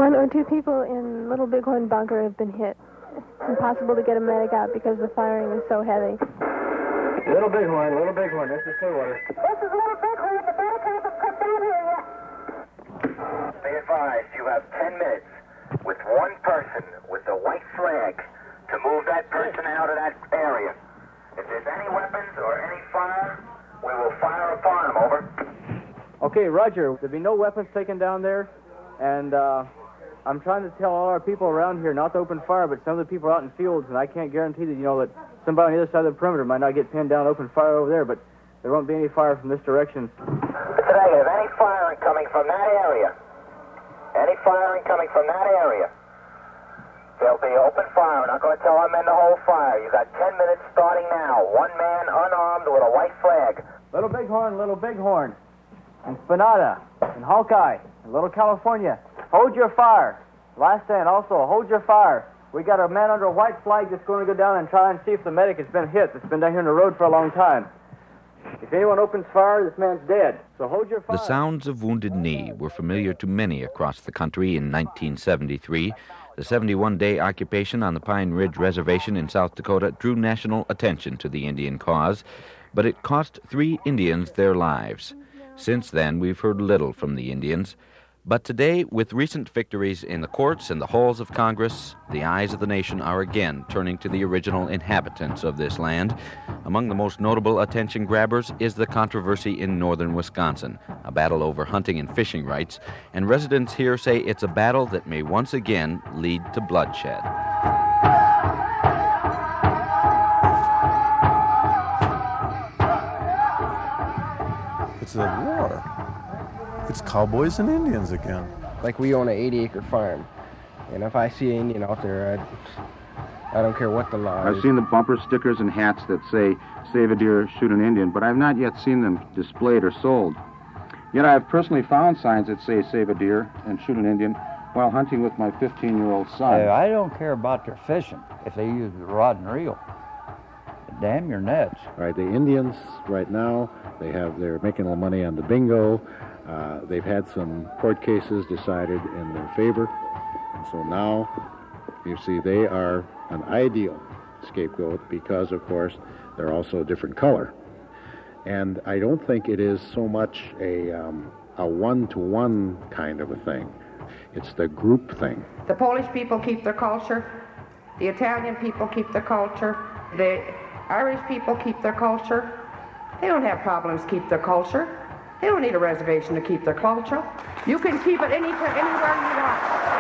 One or two people in Little Bighorn bunker have been hit. Impossible to get a medic out because the firing is so heavy. Little Bighorn, this is Clearwater. This is Little Bighorn, the medic hasn't come down here yet. Be advised, you have 10 minutes with one person with the white flag to move that person out of that area. If there's any weapons or any fire, we will fire upon them, over. Okay, Roger. There'll be no weapons taken down there, and I'm trying to tell all our people around here not to open fire, but some of the people are out in fields, and I can't guarantee that, that somebody on the other side of the perimeter might not get pinned down, open fire over there, but there won't be any fire from this direction. It's negative. Any firing coming from that area? Any firing coming from that area? There'll be open fire. We're not going to tell our men to hold fire. You got 10 minutes starting now. One man unarmed with a white flag. Little Bighorn, and Spanada, and Hawkeye, and Little California. Hold your fire. Last stand also, hold your fire. We got a man under a white flag that's going to go down and try and see if the medic has been hit. It's been down here in the road for a long time. If anyone opens fire, this man's dead. So hold your fire. The sounds of Wounded Knee were familiar to many across the country in 1973. The 71-day occupation on the Pine Ridge Reservation in South Dakota drew national attention to the Indian cause, but it cost 3 Indians their lives. Since then, we've heard little from the Indians. But today, with recent victories in the courts and the halls of Congress, the eyes of the nation are again turning to the original inhabitants of this land. Among the most notable attention grabbers is the controversy in northern Wisconsin, a battle over hunting and fishing rights, and residents here say it's a battle that may once again lead to bloodshed. It's a war. It's cowboys and Indians again. Like we own an 80-acre farm, and if I see an Indian out there, I don't care what the law is. I've seen the bumper stickers and hats that say, "Save a deer, shoot an Indian," but I've not yet seen them displayed or sold. Yet I have personally found signs that say, "Save a deer and shoot an Indian," while hunting with my 15-year-old son. I don't care about their fishing if they use the rod and reel. Damn your nets. All right, the Indians right now, they're making a little money on the bingo. They've had some court cases decided in their favor. And so now, you see, they are an ideal scapegoat because, of course, they're also a different color. And I don't think it is so much a one-to-one kind of a thing. It's the group thing. The Polish people keep their culture. The Italian people keep their culture. The Irish people keep their culture. They don't have problems to keep their culture. They don't need a reservation to keep their culture. You can keep it anywhere you want.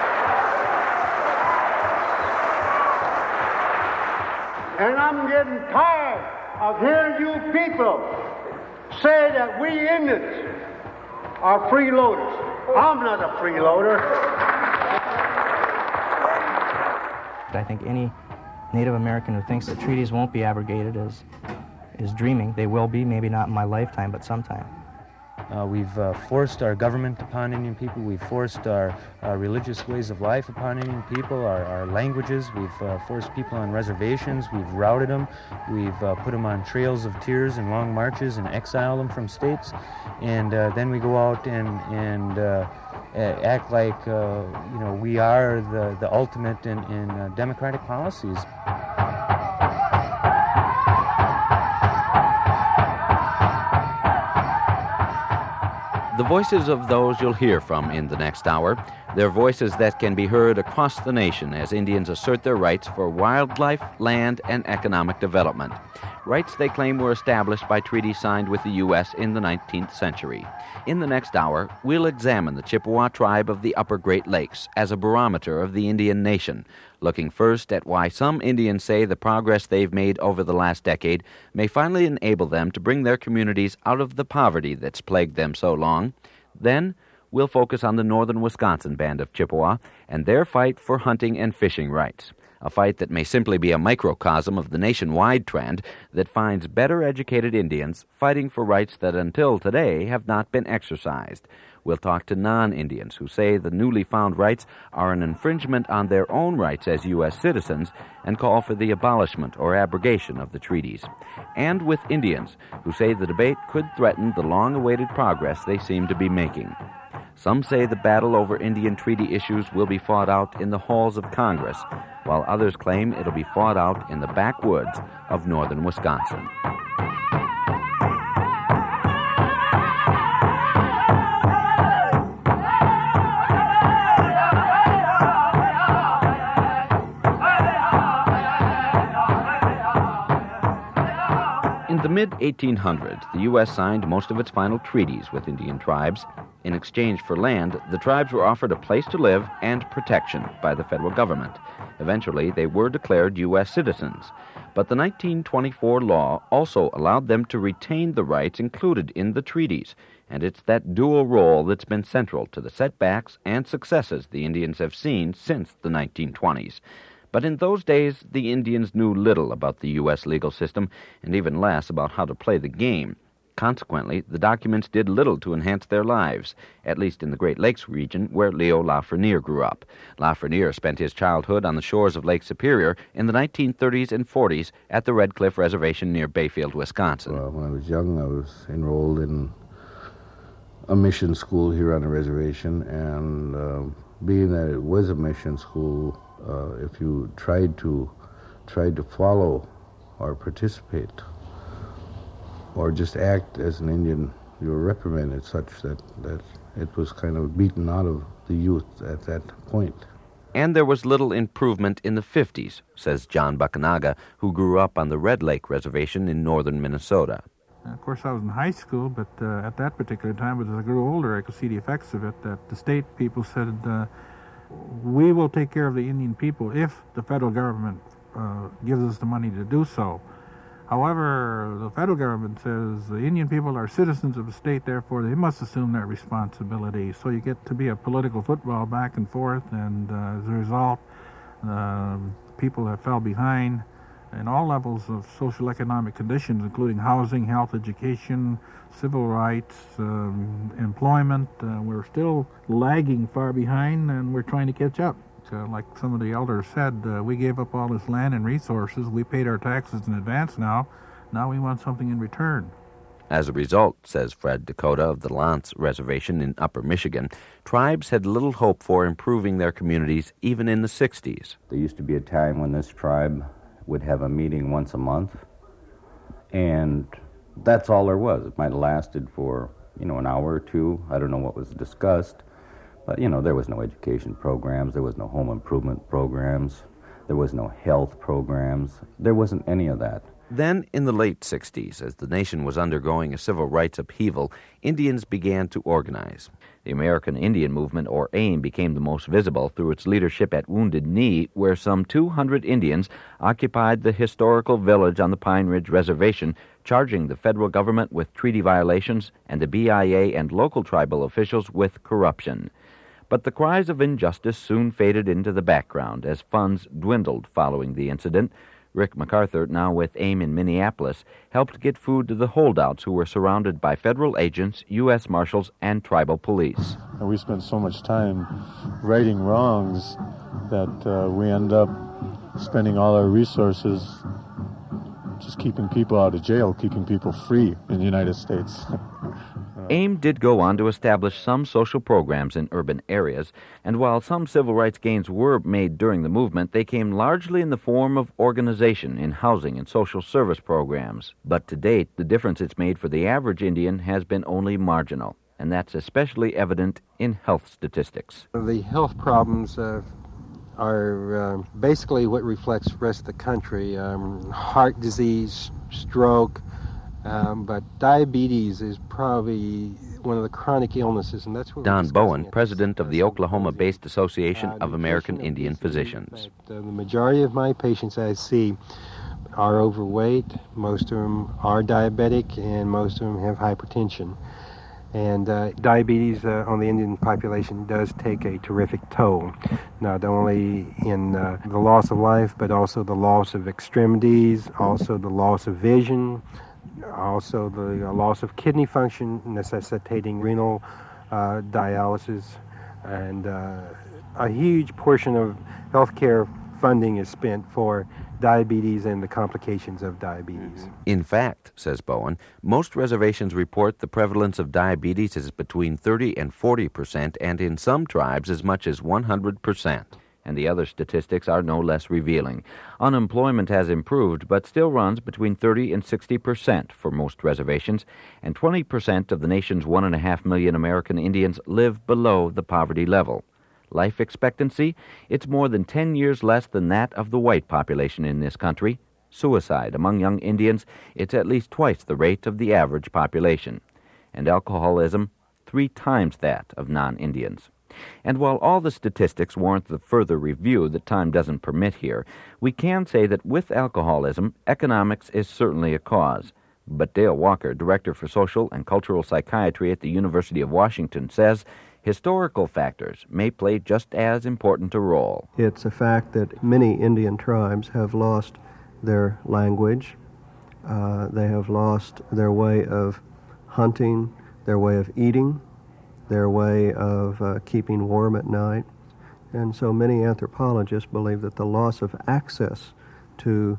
And I'm getting tired of hearing you people say that we Indians are freeloaders. I'm not a freeloader. I think any Native American who thinks that treaties won't be abrogated is dreaming. They will be, maybe not in my lifetime, but sometime. We've forced our government upon Indian people. We've forced our religious ways of life upon Indian people, our languages. We've forced people on reservations. We've routed them. We've put them on trails of tears and long marches and exiled them from states. And then we go out and act like we are the ultimate in democratic policies. The voices of those you'll hear from in the next hour, they're voices that can be heard across the nation as Indians assert their rights for wildlife, land, and economic development. Rights they claim were established by treaties signed with the U.S. in the 19th century. In the next hour, we'll examine the Chippewa tribe of the Upper Great Lakes as a barometer of the Indian nation, looking first at why some Indians say the progress they've made over the last decade may finally enable them to bring their communities out of the poverty that's plagued them so long. Then, we'll focus on the northern Wisconsin band of Chippewa and their fight for hunting and fishing rights, a fight that may simply be a microcosm of the nationwide trend that finds better educated Indians fighting for rights that until today have not been exercised. We'll talk to non-Indians who say the newly found rights are an infringement on their own rights as U.S. citizens and call for the abolishment or abrogation of the treaties. And with Indians who say the debate could threaten the long-awaited progress they seem to be making. Some say the battle over Indian treaty issues will be fought out in the halls of Congress, while others claim it'll be fought out in the backwoods of northern Wisconsin. In the mid-1800s, the U.S. signed most of its final treaties with Indian tribes. In exchange for land, the tribes were offered a place to live and protection by the federal government. Eventually, they were declared U.S. citizens. But the 1924 law also allowed them to retain the rights included in the treaties, and it's that dual role that's been central to the setbacks and successes the Indians have seen since the 1920s. But in those days, the Indians knew little about the U.S. legal system and even less about how to play the game. Consequently, the documents did little to enhance their lives, at least in the Great Lakes region where Leo Lafreniere grew up. Lafreniere spent his childhood on the shores of Lake Superior in the 1930s and 40s at the Red Cliff Reservation near Bayfield, Wisconsin. When I was young, I was enrolled in a mission school here on the reservation, and being that it was a mission school, if you tried to follow or participate or just act as an Indian, you were reprimanded such that it was kind of beaten out of the youth at that point. And there was little improvement in the 50s, says John Buckanaga, who grew up on the Red Lake Reservation in northern Minnesota. Of course, I was in high school, but at that particular time, as I grew older, I could see the effects of it, that the state people said, we will take care of the Indian people if the federal government gives us the money to do so. However, the federal government says the Indian people are citizens of the state, therefore they must assume that responsibility. So you get to be a political football back and forth, and as a result, people have fell behind in all levels of social economic conditions, including housing, health, education, civil rights, employment. We're still lagging far behind, and we're trying to catch up. Like some of the elders said, we gave up all this land and resources. We paid our taxes in advance now. Now we want something in return. As a result, says Fred Dakota of the Lance Reservation in Upper Michigan, tribes had little hope for improving their communities even in the 60s. There used to be a time when this tribe would have a meeting once a month, and that's all there was. It might have lasted for, an hour or two. I don't know what was discussed, but, there was no education programs, there was no home improvement programs, there was no health programs, there wasn't any of that. Then, in the late 60s, as the nation was undergoing a civil rights upheaval, Indians began to organize. The American Indian Movement, or AIM, became the most visible through its leadership at Wounded Knee, where some 200 Indians occupied the historical village on the Pine Ridge Reservation, charging the federal government with treaty violations and the BIA and local tribal officials with corruption. But the cries of injustice soon faded into the background as funds dwindled following the incident. Rick MacArthur, now with AIM in Minneapolis, helped get food to the holdouts who were surrounded by federal agents, U.S. Marshals, and tribal police. And we spend so much time righting wrongs that we end up spending all our resources just keeping people out of jail, keeping people free in the United States. AIM did go on to establish some social programs in urban areas, and while some civil rights gains were made during the movement, they came largely in the form of organization in housing and social service programs. But to date, the difference it's made for the average Indian has been only marginal, and that's especially evident in health statistics. The health problems are basically what reflects the rest of the country. Heart disease, stroke, but diabetes is probably one of the chronic illnesses, and that's what Don Bowen, president of the Oklahoma-based Association of American Indian Physicians. The majority of my patients I see are overweight, most of them are diabetic, and most of them have hypertension. And diabetes on the Indian population does take a terrific toll, not only in the loss of life, but also the loss of extremities, also the loss of vision, also the loss of kidney function, necessitating renal dialysis, and a huge portion of healthcare funding is spent for diabetes and the complications of diabetes. In fact, says Bowen, most reservations report the prevalence of diabetes is between 30 and 40%, and in some tribes as much as 100%. And the other statistics are no less revealing. Unemployment has improved, but still runs between 30 and 60% for most reservations, and 20% of the nation's 1.5 million American Indians live below the poverty level. Life expectancy, it's more than 10 years less than that of the white population in this country. Suicide among young Indians, it's at least twice the rate of the average population. And alcoholism, 3 times that of non-Indians. And while all the statistics warrant the further review that time doesn't permit here, we can say that with alcoholism, economics is certainly a cause. But Dale Walker, Director for Social and Cultural Psychiatry at the University of Washington, says historical factors may play just as important a role. It's a fact that many Indian tribes have lost their language. They have lost their way of hunting, their way of eating, their way of keeping warm at night. And so many anthropologists believe that the loss of access to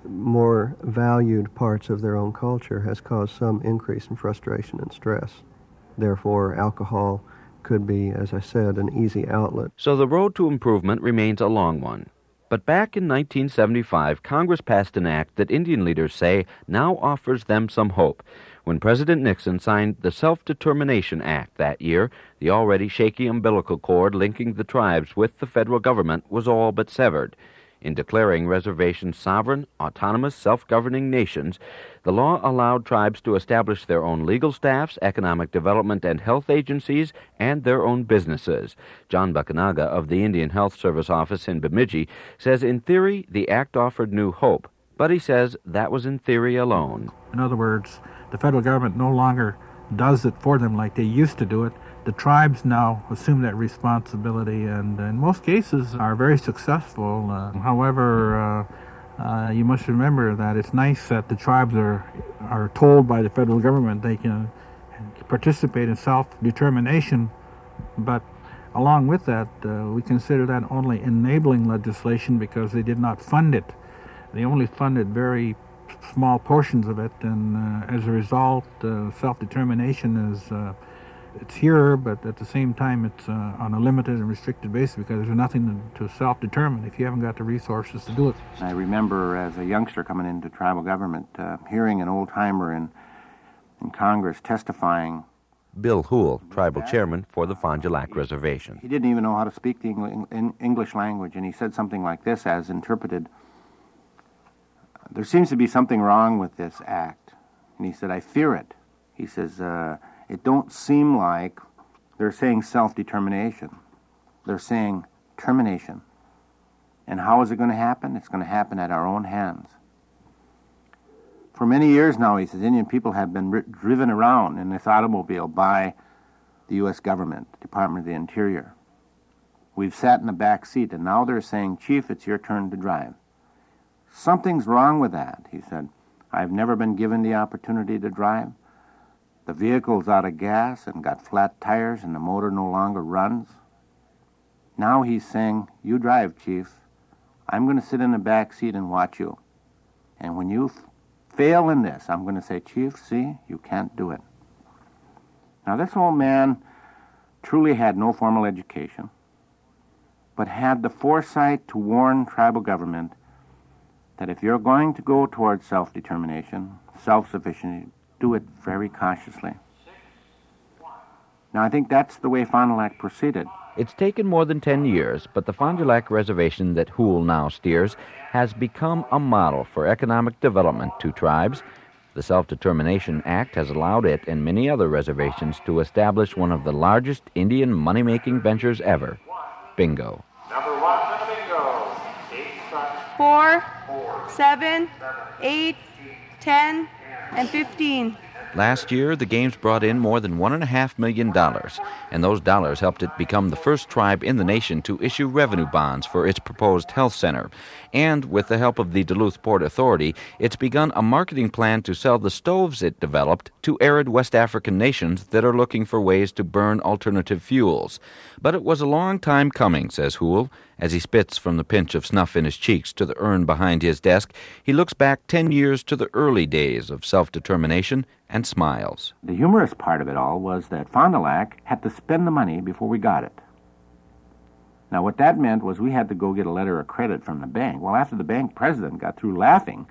more valued parts of their own culture has caused some increase in frustration and stress. Therefore, alcohol could be, as I said, an easy outlet. So the road to improvement remains a long one. But back in 1975, Congress passed an act that Indian leaders say now offers them some hope. When President Nixon signed the Self-Determination Act that year, the already shaky umbilical cord linking the tribes with the federal government was all but severed. In declaring reservations sovereign, autonomous, self-governing nations, the law allowed tribes to establish their own legal staffs, economic development and health agencies, and their own businesses. John Bakanaga of the Indian Health Service office in Bemidji says in theory the act offered new hope, but he says that was in theory alone. In other words, the federal government no longer does it for them like they used to do it. The tribes now assume that responsibility and in most cases are very successful. However, you must remember that it's nice that the tribes are told by the federal government they can participate in self-determination, but along with that, we consider that only enabling legislation because they did not fund it. They only funded very small portions of it, and as a result, self-determination is it's here, but at the same time it's on a limited and restricted basis because there's nothing to self-determine if you haven't got the resources to do it. I remember as a youngster coming into tribal government, hearing an old-timer in Congress testifying. Bill Hoole, tribal chairman for the Fond du Lac Reservation. He didn't even know how to speak the English language, and he said something like this as interpreted: there seems to be something wrong with this act. And he said, I fear it. He says, it don't seem like they're saying self-determination. They're saying termination. And how is it going to happen? It's going to happen at our own hands. For many years now, he says, Indian people have been driven around in this automobile by the U.S. government, Department of the Interior. We've sat in the back seat, and now they're saying, Chief, it's your turn to drive. Something's wrong with that, he said. I've never been given the opportunity to drive. The vehicle's out of gas and got flat tires and the motor no longer runs. Now he's saying, you drive, Chief. I'm going to sit in the back seat and watch you. And when you fail in this, I'm going to say, Chief, see, you can't do it. Now this old man truly had no formal education, but had the foresight to warn tribal government that if you're going to go towards self-determination, self-sufficiency, do it very cautiously. Now, I think that's the way Fond du Lac proceeded. It's taken more than 10 years, but the Fond du Lac Reservation that Hoole now steers has become a model for economic development to tribes. The Self-Determination Act has allowed it and many other reservations to establish one of the largest Indian money-making ventures ever, bingo. Number 1 for the bingo. 4, 7, 8, 10, and 15. Last year, the games brought in more than $1.5 million, and those dollars helped it become the first tribe in the nation to issue revenue bonds for its proposed health center. And with the help of the Duluth Port Authority, it's begun a marketing plan to sell the stoves it developed to arid West African nations that are looking for ways to burn alternative fuels. But it was a long time coming, says Hoole, As he spits from the pinch of snuff in his cheeks to the urn behind his desk, he looks back 10 years to the early days of self-determination and smiles. The humorous part of it all was that Fond du Lac had to spend the money before we got it. Now, what that meant was we had to go get a letter of credit from the bank. Well, after the bank president got through laughing,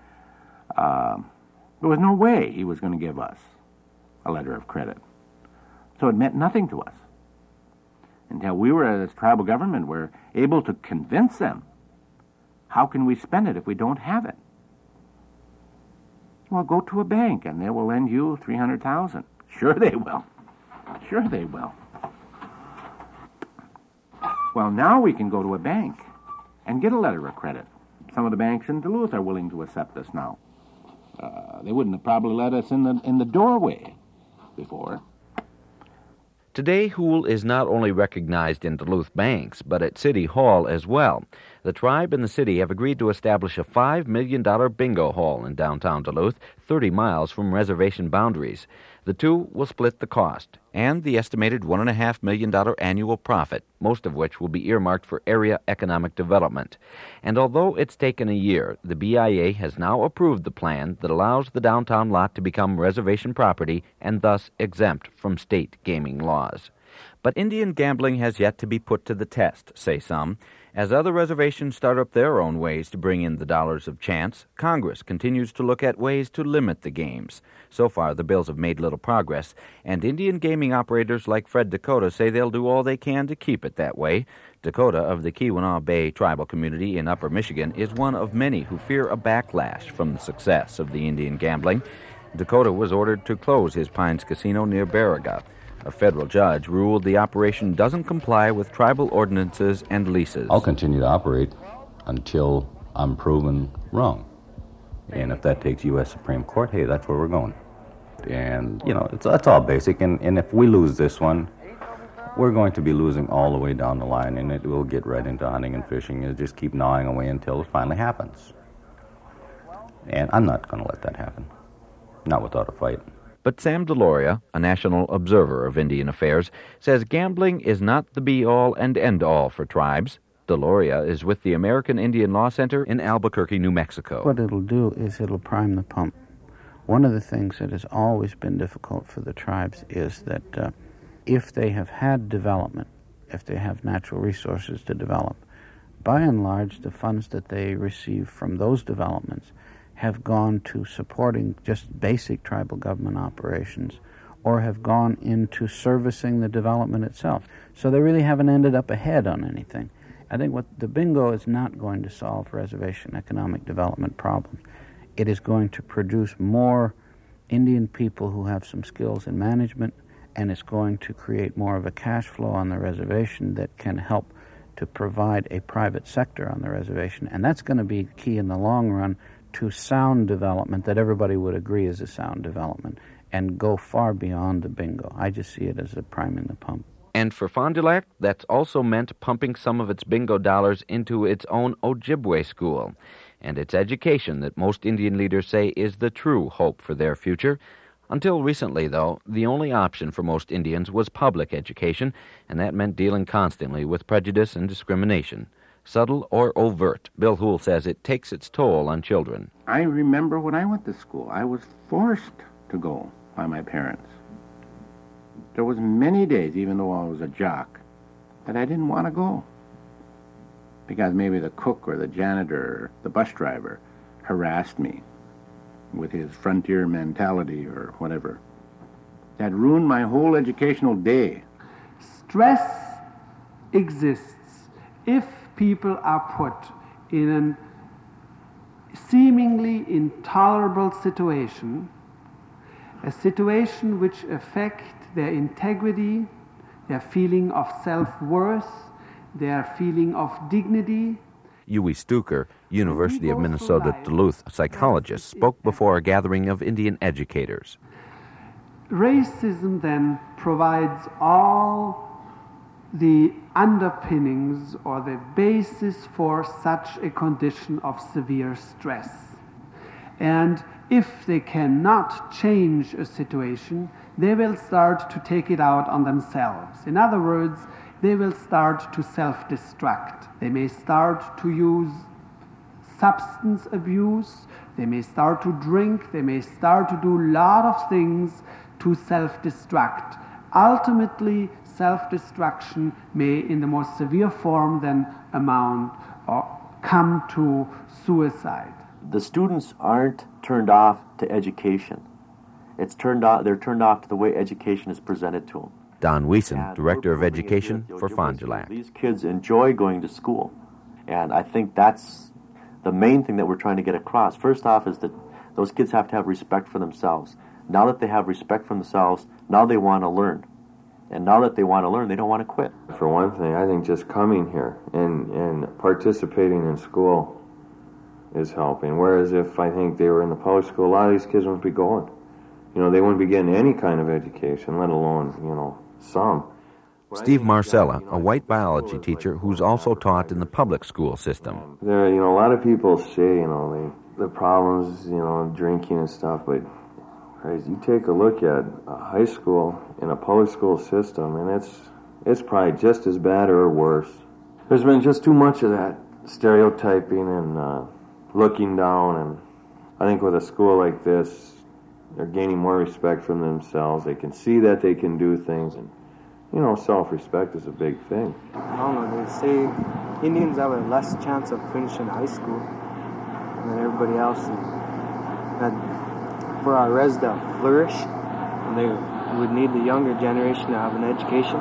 there was no way he was going to give us a letter of credit. So it meant nothing to us. Until we were, as tribal government, were able to convince them, how can we spend it if we don't have it? Well, go to a bank and they will lend you $300,000. Sure they will. Sure they will. Well, now we can go to a bank and get a letter of credit. Some of the banks in Duluth are willing to accept us now. They wouldn't have probably let us in the doorway before. Today, Hoole is not only recognized in Duluth banks, but at City Hall as well. The tribe and the city have agreed to establish a $5 million bingo hall in downtown Duluth, 30 miles from reservation boundaries. The two will split the cost and the estimated $1.5 million annual profit, most of which will be earmarked for area economic development. And although it's taken a year, the BIA has now approved the plan that allows the downtown lot to become reservation property and thus exempt from state gaming laws. But Indian gambling has yet to be put to the test, say some. As other reservations start up their own ways to bring in the dollars of chance, Congress continues to look at ways to limit the games. So far, the bills have made little progress, and Indian gaming operators like Fred Dakota say they'll do all they can to keep it that way. Dakota of the Keweenaw Bay tribal community in Upper Michigan is one of many who fear a backlash from the success of the Indian gambling. Dakota was ordered to close his Pines Casino near Baraga. A federal judge ruled the operation doesn't comply with tribal ordinances and leases. I'll continue to operate until I'm proven wrong. And if that takes U.S. Supreme Court, hey, that's where we're going. And, that's all basic. And if we lose this one, we're going to be losing all the way down the line, and it will get right into hunting and fishing. It'll just keep gnawing away until it finally happens. And I'm not going to let that happen. Not without a fight. But Sam Deloria, a national observer of Indian affairs, says gambling is not the be-all and end-all for tribes. Deloria is with the American Indian Law Center in Albuquerque, New Mexico. What it'll do is it'll prime the pump. One of the things that has always been difficult for the tribes is that if they have had development, if they have natural resources to develop, by and large, the funds that they receive from those developments have gone to supporting just basic tribal government operations or have gone into servicing the development itself. So they really haven't ended up ahead on anything. I think what the bingo is not going to solve reservation economic development problems. It is going to produce more Indian people who have some skills in management, and it's going to create more of a cash flow on the reservation that can help to provide a private sector on the reservation. And that's going to be key in the long run to sound development that everybody would agree is a sound development and go far beyond the bingo. I just see it as a priming the pump. And for Fond du Lac, that's also meant pumping some of its bingo dollars into its own Ojibwe school and its education that most Indian leaders say is the true hope for their future. Until recently, though, the only option for most Indians was public education, and that meant dealing constantly with prejudice and discrimination. Subtle or overt, Bill Hoole says it takes its toll on children. I remember when I went to school, I was forced to go by my parents. There was many days, even though I was a jock, that I didn't want to go. Because maybe the cook or the janitor or the bus driver harassed me with his frontier mentality or whatever. That ruined my whole educational day. Stress exists if people are put in a seemingly intolerable situation, a situation which affects their integrity, their feeling of self-worth, their feeling of dignity. Huey Stuker, University of Minnesota Duluth psychologist, spoke before a gathering of Indian educators. Racism then provides all the underpinnings or the basis for such a condition of severe stress. And if they cannot change a situation, they will start to take it out on themselves. In other words, they will start to self-destruct. They may start to use substance abuse, they may start to drink, they may start to do a lot of things to self-destruct. Ultimately, self-destruction may, in the most severe form, then amount or come to suicide. The students aren't turned off to education. They're turned off to the way education is presented to them. Don Wiesen, Director of Education for Fond du Lac. These kids enjoy going to school, and I think that's the main thing that we're trying to get across. First off is that those kids have to have respect for themselves. Now that they have respect for themselves, now they want to learn. And now that they want to learn, they don't want to quit. For one thing, I think just coming here and participating in school is helping. Whereas if I think they were in the public school, a lot of these kids wouldn't be going. They wouldn't be getting any kind of education, let alone, some. Steve Marcella, a white biology teacher who's also taught in the public school system. There, a lot of people say, the problems, drinking and stuff, but you take a look at a high school and a public school system, and it's probably just as bad or worse. There's been just too much of that stereotyping and looking down, and I think with a school like this, they're gaining more respect from themselves. They can see that they can do things, and self-respect is a big thing. I don't know, they say Indians have a less chance of finishing high school than everybody else. That for our res to flourish, they would need the younger generation to have an education.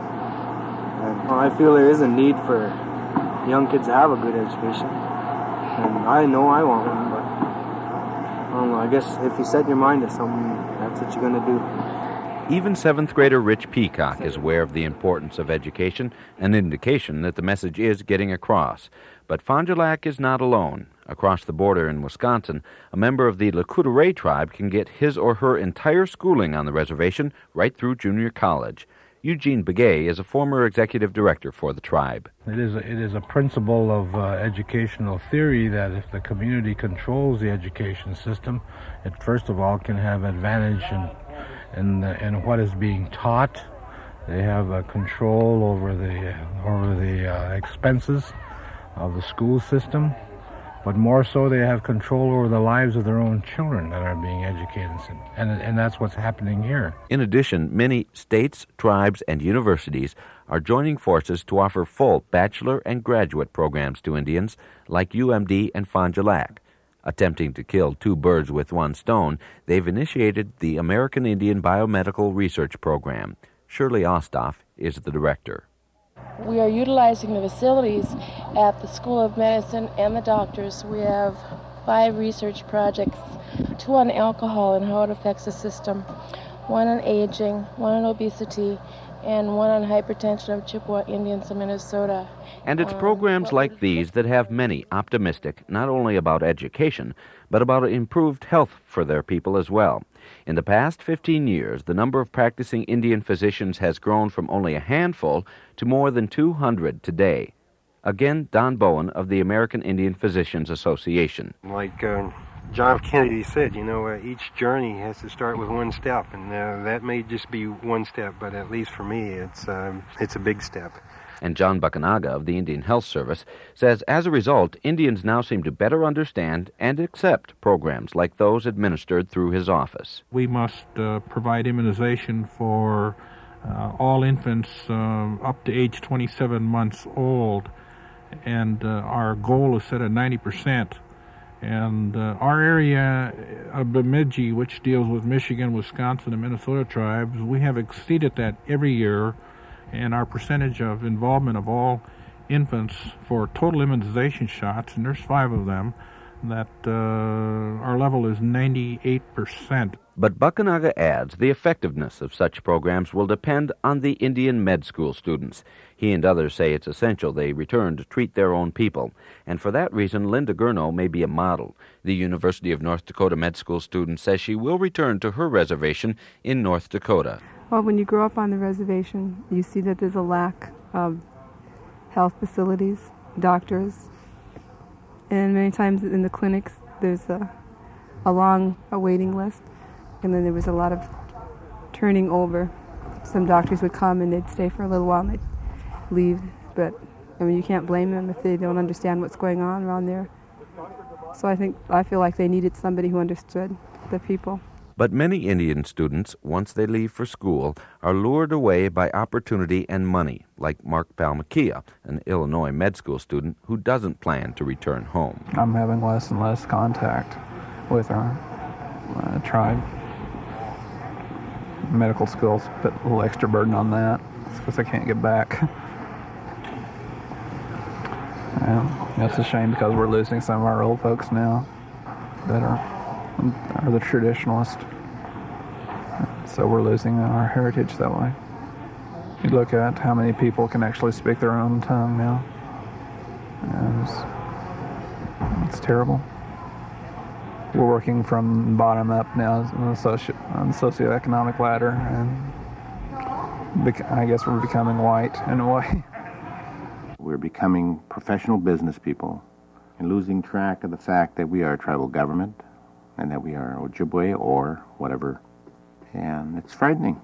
And I feel there is a need for young kids to have a good education. And I know I want one, but I don't know, I guess if you set your mind to something, that's what you're going to do. Even 7th grader Rich Peacock is aware of the importance of education, an indication that the message is getting across. But Fond du Lac is not alone. Across the border in Wisconsin, a member of the Lakota tribe can get his or her entire schooling on the reservation right through junior college. Eugene Begay is a former executive director for the tribe. It is a principle of educational theory that if the community controls the education system, it first of all can have advantage in what is being taught. They have control over the expenses of the school system, but more so they have control over the lives of their own children that are being educated, and that's what's happening here. In addition, many states, tribes, and universities are joining forces to offer full bachelor and graduate programs to Indians like UMD and Fond du Lac. Attempting to kill two birds with one stone, they've initiated the American Indian Biomedical Research Program. Shirley Ostoff is the director. We are utilizing the facilities at the School of Medicine and the doctors. We have 5 research projects, 2 on alcohol and how it affects the system, 1 on aging, 1 on obesity, and 1 on hypertension of Chippewa Indians in Minnesota. And it's programs like these that have many optimistic, not only about education, but about improved health for their people as well. In the past 15 years, the number of practicing Indian physicians has grown from only a handful to more than 200 today. Again, Don Bowen of the American Indian Physicians Association. Like John F. Kennedy said, each journey has to start with one step, and that may just be one step, but at least for me, it's a big step. And John Buckanaga of the Indian Health Service says as a result, Indians now seem to better understand and accept programs like those administered through his office. We must provide immunization for all infants up to age 27 months old, and our goal is set at 90%. And our area of Bemidji, which deals with Michigan, Wisconsin, and Minnesota tribes, we have exceeded that every year, and our percentage of involvement of all infants for total immunization shots, and there's 5 of them, that our level is 98%. But Buckanaga adds the effectiveness of such programs will depend on the Indian med school students. He and others say it's essential they return to treat their own people, and for that reason Linda Gurno may be a model. The University of North Dakota med school student says she will return to her reservation in North Dakota. Well, when you grow up on the reservation, you see that there's a lack of health facilities, doctors, and many times in the clinics there's a long waiting list, and then there was a lot of turning over. Some doctors would come and they'd stay for a little while and they'd leave, but I mean, you can't blame them if they don't understand what's going on around there. So I feel like they needed somebody who understood the people. But many Indian students, once they leave for school, are lured away by opportunity and money, like Mark Palmakia, an Illinois med school student who doesn't plan to return home. I'm having less and less contact with our tribe. Medical school's put a little extra burden on that because I can't get back. That's a shame because we're losing some of our old folks now that are the traditionalists. So we're losing our heritage that way. You look at how many people can actually speak their own tongue now. And it's terrible. We're working from bottom up now on the socioeconomic ladder, and I guess we're becoming white in a way. We're becoming professional business people and losing track of the fact that we are a tribal government and that we are Ojibwe or whatever. And it's frightening.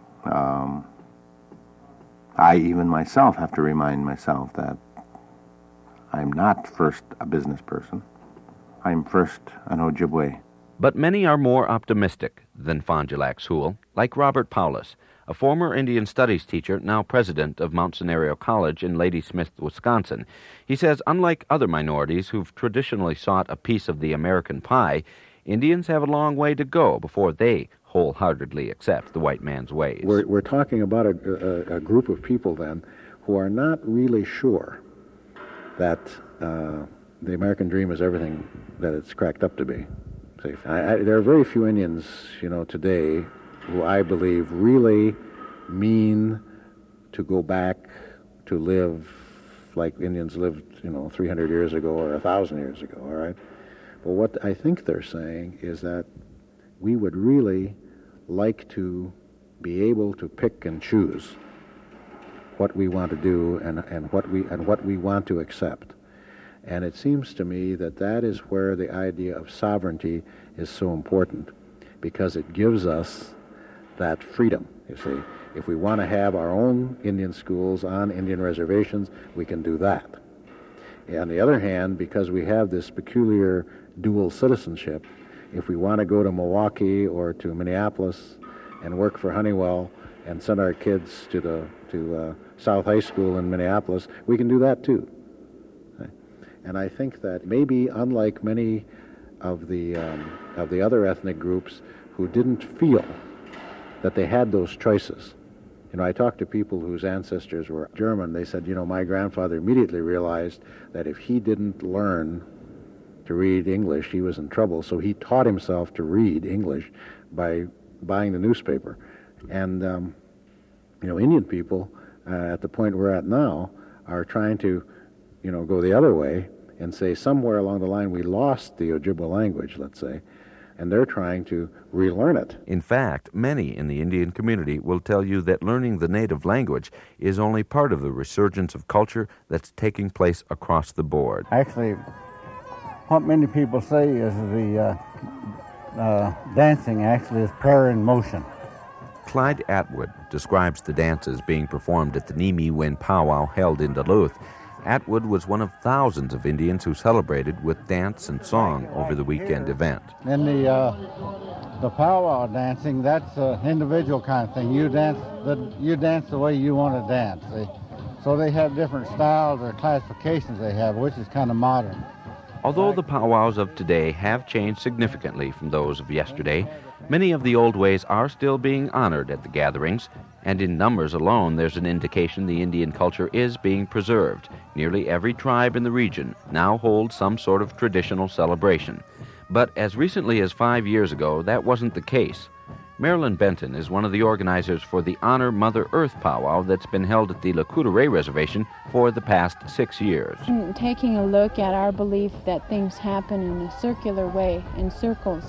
I even myself have to remind myself that I'm not first a business person. I'm first an Ojibwe. But many are more optimistic than Fond du Lac Sewell, like Robert Paulus, a former Indian Studies teacher, now president of Mount Scenario College in Ladysmith, Wisconsin. He says, unlike other minorities who've traditionally sought a piece of the American pie, Indians have a long way to go before they wholeheartedly accept the white man's ways. We're talking about a group of people, then, who are not really sure that the American dream is everything that it's cracked up to be. There are very few Indians, today who I believe really mean to go back to live like Indians lived, 300 years ago or 1,000 years ago, all right? But what I think they're saying is that we would really like to be able to pick and choose what we want to do and what we want to accept. And it seems to me that is where the idea of sovereignty is so important, because it gives us that freedom. You see, if we want to have our own Indian schools on Indian reservations, we can do that. On the other hand, because we have this peculiar dual citizenship, if we want to go to Milwaukee or to Minneapolis and work for Honeywell and send our kids to South High School in Minneapolis, we can do that too. And I think that maybe unlike many of the other ethnic groups who didn't feel that they had those choices. I talked to people whose ancestors were German. They said, my grandfather immediately realized that if he didn't learn to read English, he was in trouble. So he taught himself to read English by buying the newspaper. And, Indian people, at the point we're at now, are trying to, go the other way and say somewhere along the line we lost the Ojibwe language, let's say, and they're trying to relearn it. In fact, many in the Indian community will tell you that learning the native language is only part of the resurgence of culture that's taking place across the board. Actually, what many people say is the dancing actually is prayer in motion. Clyde Atwood describes the dances being performed at the Nimi-Win powwow held in Duluth. Atwood was one of thousands of Indians who celebrated with dance and song over the weekend event. And the powwow dancing, that's an individual kind of thing. You dance the way you want to dance. So they have different styles or classifications they have, which is kind of modern. Although the powwows of today have changed significantly from those of yesterday, many of the old ways are still being honored at the gatherings, and in numbers alone there's an indication the Indian culture is being preserved. Nearly every tribe in the region now holds some sort of traditional celebration. But as recently as 5 years ago, that wasn't the case. Marilyn Benton is one of the organizers for the Honor Mother Earth powwow that's been held at the Lakota Reservation for the past 6 years. Taking a look at our belief that things happen in a circular way, in circles,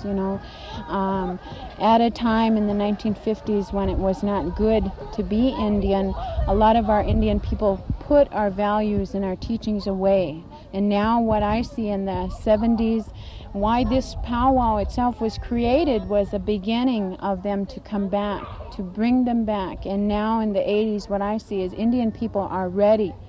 At a time in the 1950s when it was not good to be Indian, a lot of our Indian people put our values and our teachings away. And now what I see in the 70s, why this powwow itself was created was a beginning of them to come back, to bring them back. And now in the 80s, what I see is Indian people are ready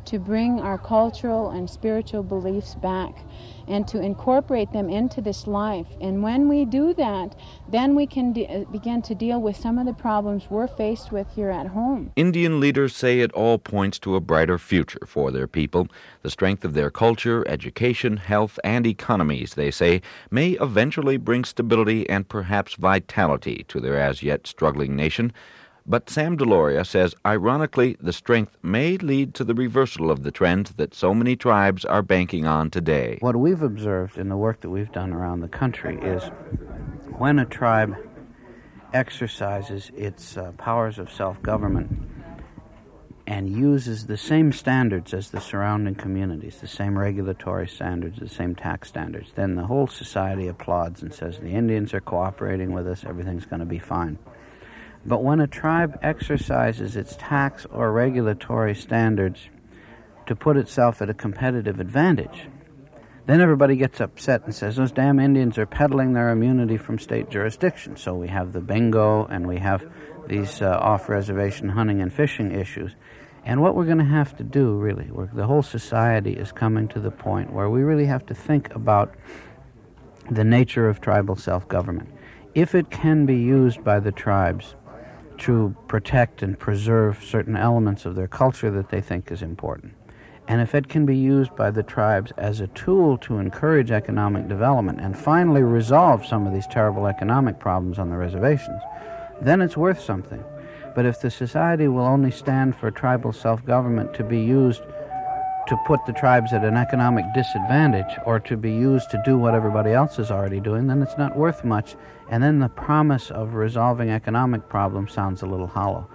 to bring our cultural and spiritual beliefs back and to incorporate them into this life. And when we do that, then we can begin to deal with some of the problems we're faced with here at home. Indian leaders say it all points to a brighter future for their people. The strength of their culture, education, health, and economies, they say, may eventually bring stability and perhaps vitality to their as-yet struggling nation. But Sam Deloria says, ironically, the strength may lead to the reversal of the trend that so many tribes are banking on today. What we've observed in the work that we've done around the country is when a tribe exercises its powers of self-government and uses the same standards as the surrounding communities, the same regulatory standards, the same tax standards, then the whole society applauds and says, the Indians are cooperating with us, everything's going to be fine. But when a tribe exercises its tax or regulatory standards to put itself at a competitive advantage, then everybody gets upset and says, those damn Indians are peddling their immunity from state jurisdiction. So we have the bingo and we have these off-reservation hunting and fishing issues. And what we're going to have to do, really, the whole society is coming to the point where we really have to think about the nature of tribal self-government. If it can be used by the tribes to protect and preserve certain elements of their culture that they think is important, and if it can be used by the tribes as a tool to encourage economic development and finally resolve some of these terrible economic problems on the reservations, then it's worth something. But if the society will only stand for tribal self-government to be used to put the tribes at an economic disadvantage or to be used to do what everybody else is already doing, then it's not worth much, and then the promise of resolving economic problems sounds a little hollow.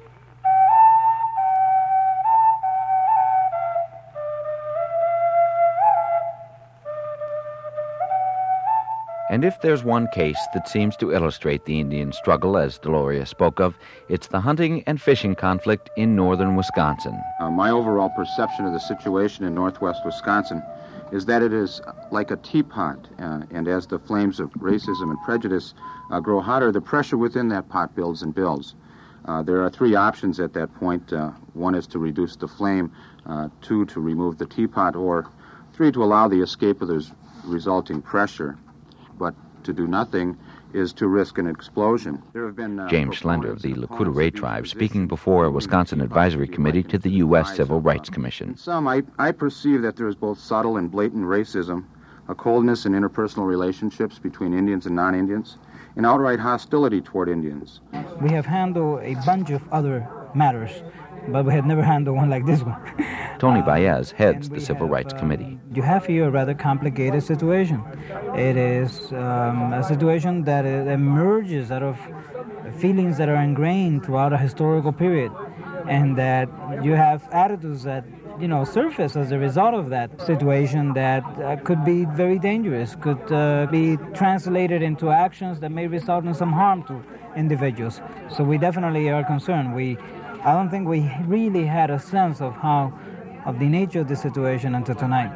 And if there's one case that seems to illustrate the Indian struggle, as Deloria spoke of, it's the hunting and fishing conflict in northern Wisconsin. My overall perception of the situation in northwest Wisconsin is that it is like a teapot, and as the flames of racism and prejudice grow hotter, the pressure within that pot builds and builds. There are three options at that point. One is to reduce the flame, two, to remove the teapot, or three, to allow the escape of the resulting pressure. But to do nothing is to risk an explosion. There have been James Schlender of the Lakota Ray Tribe speaking before a Wisconsin Advisory Committee to the U.S. Civil Rights Commission. Some, I perceive that there is both subtle and blatant racism, a coldness in interpersonal relationships between Indians and non-Indians, and outright hostility toward Indians. We have handled a bunch of other matters, but we have never handled one like this one. Tony Baez heads the Civil Rights Committee. You have here a rather complicated situation. It is a situation that emerges out of feelings that are ingrained throughout a historical period, and that you have attitudes that surface as a result of that situation that could be very dangerous, could be translated into actions that may result in some harm to individuals. So we definitely are concerned. I don't think we really had a sense of the nature of the situation until tonight.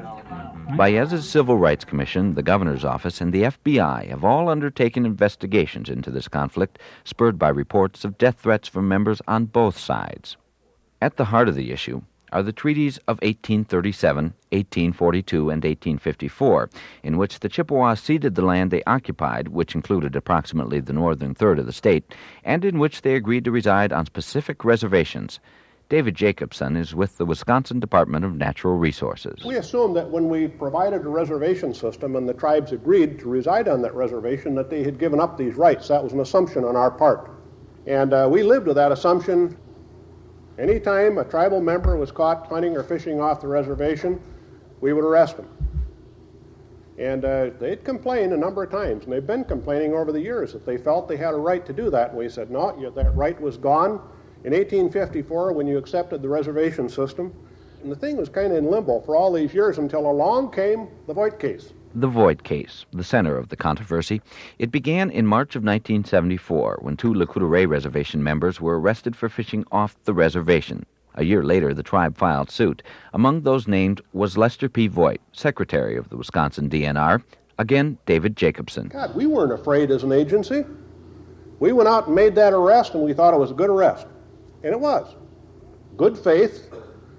Baez's Civil Rights Commission, the Governor's Office, and the FBI have all undertaken investigations into this conflict, spurred by reports of death threats from members on both sides. At the heart of the issue are the treaties of 1837, 1842, and 1854, in which the Chippewas ceded the land they occupied, which included approximately the northern third of the state, and in which they agreed to reside on specific reservations. David Jacobson is with the Wisconsin Department of Natural Resources. We assumed that when we provided a reservation system and the tribes agreed to reside on that reservation, that they had given up these rights. That was an assumption on our part. And we lived with that assumption. Anytime a tribal member was caught hunting or fishing off the reservation, we would arrest them. And they'd complain a number of times, and they've been complaining over the years that they felt they had a right to do that. And we said, no, that right was gone in 1854 when you accepted the reservation system. And the thing was kind of in limbo for all these years until along came the Voigt case. The Voigt case, the center of the controversy. It began in March of 1974 when two Lakota Ray Reservation members were arrested for fishing off the reservation. A year later, the tribe filed suit. Among those named was Lester P. Voigt, secretary of the Wisconsin DNR. Again, David Jacobson. God, we weren't afraid as an agency. We went out and made that arrest, and we thought it was a good arrest. And it was. Good faith,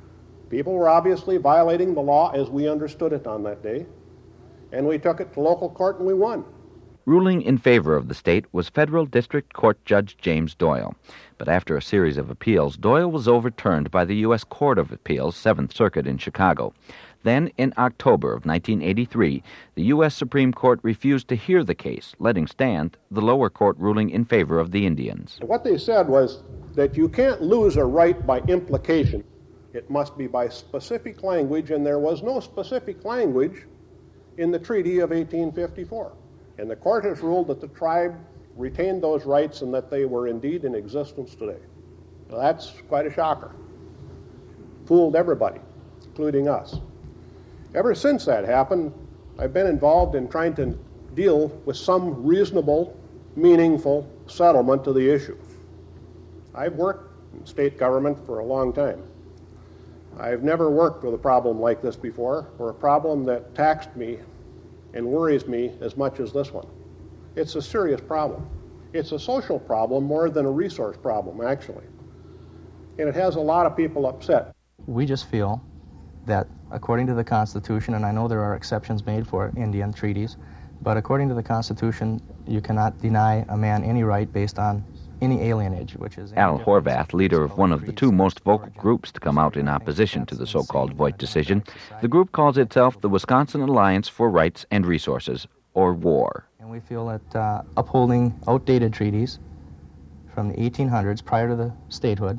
People were obviously violating the law as we understood it on that day, and we took it to local court and we won. Ruling in favor of the state was Federal District Court Judge James Doyle. But after a series of appeals, Doyle was overturned by the U.S. Court of Appeals, 7th Circuit in Chicago. Then, in October of 1983, the U.S. Supreme Court refused to hear the case, letting stand the lower court ruling in favor of the Indians. What they said was that you can't lose a right by implication. It must be by specific language, and there was no specific language in the Treaty of 1854. And the court has ruled that the tribe retained those rights and that they were indeed in existence today. Now, that's quite a shocker. Fooled everybody, including us. Ever since that happened, I've been involved in trying to deal with some reasonable, meaningful settlement to the issue. I've worked in state government for a long time. I've never worked with a problem like this before, or a problem that taxed me and worries me as much as this one. It's a serious problem. It's a social problem more than a resource problem, actually. And it has a lot of people upset. We just feel that according to the Constitution, and I know there are exceptions made for Indian treaties, but according to the Constitution, you cannot deny a man any right based on any alienage, which is... Al Horvath, leader of one of the two most vocal groups to come out in opposition to the so-called Voigt decision, the group calls itself the Wisconsin Alliance for Rights and Resources, or WAR. And we feel that upholding outdated treaties from the 1800s prior to the statehood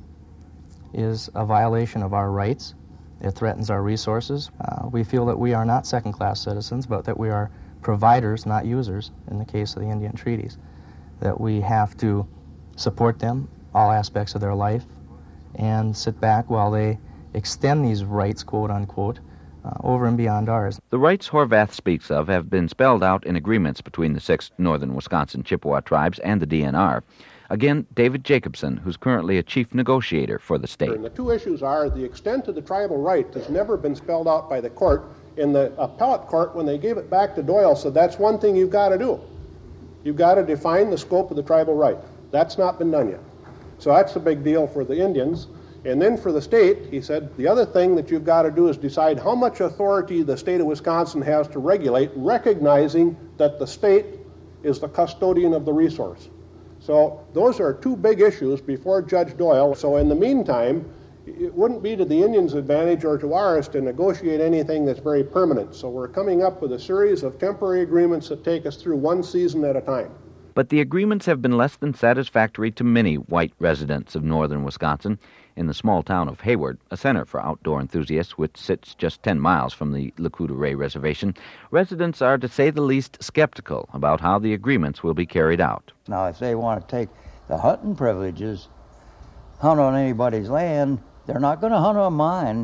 is a violation of our rights. It threatens our resources. We feel that we are not second-class citizens, but that we are providers, not users, in the case of the Indian treaties. That we have to support them, all aspects of their life, and sit back while they extend these rights, quote-unquote, over and beyond ours. The rights Horvath speaks of have been spelled out in agreements between the 6 northern Wisconsin Chippewa tribes and the DNR. Again, David Jacobson, who's currently a chief negotiator for the state. And the two issues are the extent of the tribal right has never been spelled out by the court. In the appellate court, when they gave it back to Doyle, said that's one thing you've got to do. You've got to define the scope of the tribal right. That's not been done yet. So that's a big deal for the Indians. And then for the state, he said, the other thing that you've got to do is decide how much authority the state of Wisconsin has to regulate, recognizing that the state is the custodian of the resource. So those are two big issues before Judge Doyle. So in the meantime, it wouldn't be to the Indians' advantage or to ours to negotiate anything that's very permanent. So we're coming up with a series of temporary agreements that take us through one season at a time. But the agreements have been less than satisfactory to many white residents of northern Wisconsin. In the small town of Hayward, a center for outdoor enthusiasts which sits just 10 miles from the Lakota Ray Reservation, residents are, to say the least, skeptical about how the agreements will be carried out. Now, if they want to take the hunting privileges, hunt on anybody's land, they're not going to hunt on mine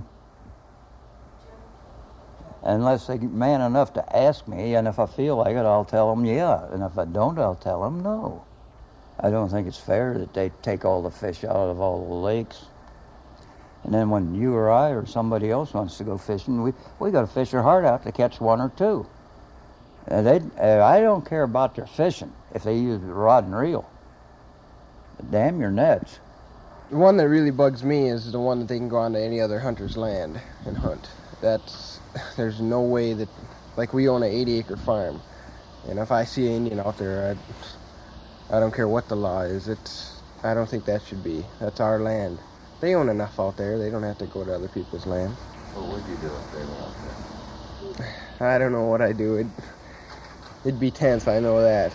unless they're man enough to ask me, and if I feel like it, I'll tell them yeah, and if I don't, I'll tell them no. I don't think it's fair that they take all the fish out of all the lakes. And then when you or I or somebody else wants to go fishing, we got to fish our heart out to catch one or two. And I don't care about their fishing if they use rod and reel. But damn your nets. The one that really bugs me is the one that they can go onto any other hunter's land and hunt. There's no way that, like, we own an 80-acre farm, and if I see an Indian out there, I don't care what the law is. I don't think that should be. That's our land. They own enough out there. They don't have to go to other people's land. What would you do if they were out there? I don't know what I'd do. It'd be tense, I know that.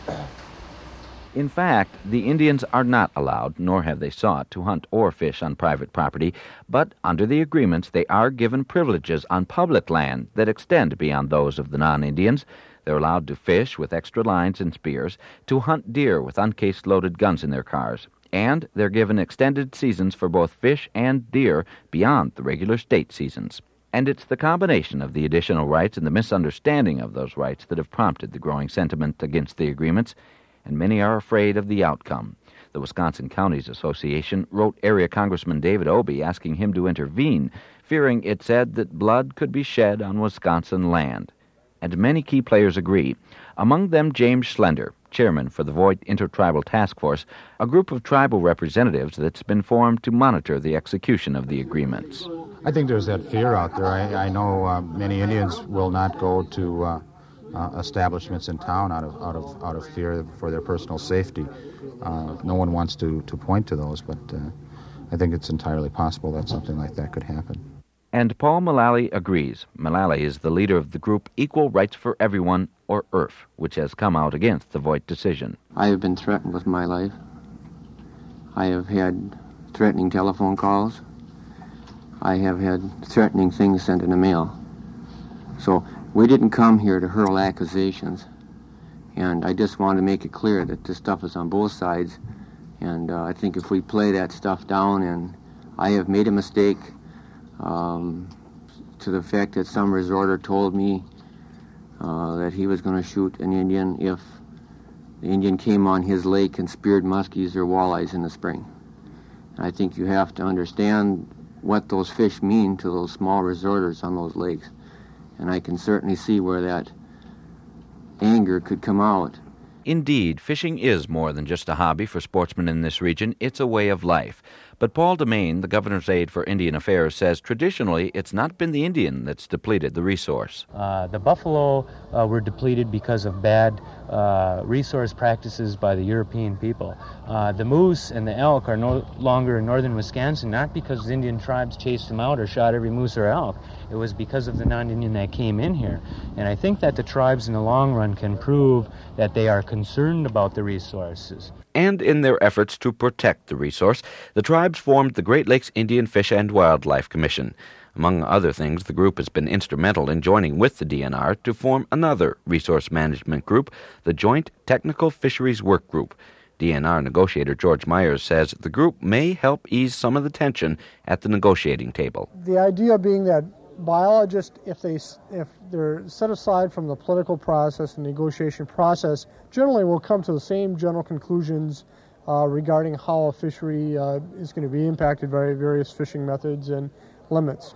In fact, the Indians are not allowed, nor have they sought, to hunt or fish on private property, but under the agreements they are given privileges on public land that extend beyond those of the non-Indians. They're allowed to fish with extra lines and spears, to hunt deer with uncased loaded guns in their cars, and they're given extended seasons for both fish and deer beyond the regular state seasons. And it's the combination of the additional rights and the misunderstanding of those rights that have prompted the growing sentiment against the agreements, and many are afraid of the outcome. The Wisconsin Counties Association wrote Area Congressman David Obey asking him to intervene, fearing, it said, that blood could be shed on Wisconsin land. And many key players agree, among them James Schlender, chairman for the Voigt Intertribal Task Force, a group of tribal representatives that's been formed to monitor the execution of the agreements. I think there's that fear out there. I know many Indians will not go to establishments in town out of fear for their personal safety. No one wants to point to those, but I think it's entirely possible that something like that could happen. And Paul Mullally agrees. Mullally is the leader of the group Equal Rights for Everyone, or ERF, which has come out against the Voigt decision. I have been threatened with my life. I have had threatening telephone calls. I have had threatening things sent in the mail. So we didn't come here to hurl accusations. And I just want to make it clear that this stuff is on both sides. And I think if we play that stuff down, and I have made a mistake to the fact that some resorter told me that he was going to shoot an Indian if the Indian came on his lake and speared muskies or walleyes in the spring. And I think you have to understand what those fish mean to those small resorters on those lakes. And I can certainly see where that anger could come out. Indeed, fishing is more than just a hobby for sportsmen in this region. It's a way of life. But Paul DeMaine, the governor's aide for Indian Affairs, says traditionally it's not been the Indian that's depleted the resource. The buffalo were depleted because of bad resource practices by the European people. The moose and the elk are no longer in northern Wisconsin, not because the Indian tribes chased them out or shot every moose or elk. It was because of the non-Indian that came in here. And I think that the tribes in the long run can prove that they are concerned about the resources. And in their efforts to protect the resource, the tribes formed the Great Lakes Indian Fish and Wildlife Commission. Among other things, the group has been instrumental in joining with the DNR to form another resource management group, the Joint Technical Fisheries Work Group. DNR negotiator George Myers says the group may help ease some of the tension at the negotiating table. The idea being that biologists, if they're set aside from the political process and negotiation process, generally will come to the same general conclusions regarding how a fishery is going to be impacted by various fishing methods and limits.